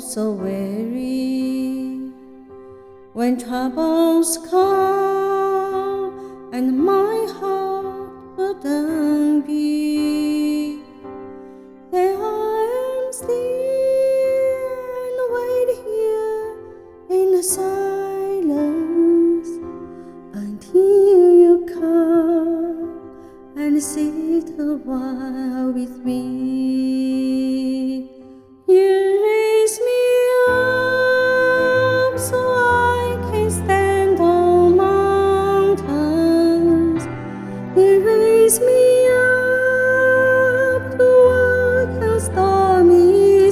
so weary when troubles come and my heart burden be. Then I am still and wait here in the silence until you come and sit a while with me. You raise me up so I can stand on mountains. You raise me up to walk on stormy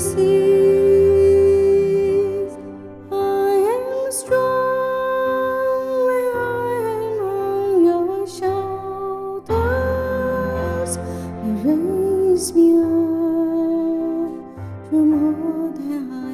seas. I am strong when I am on your shoulders. You raise me up to more than I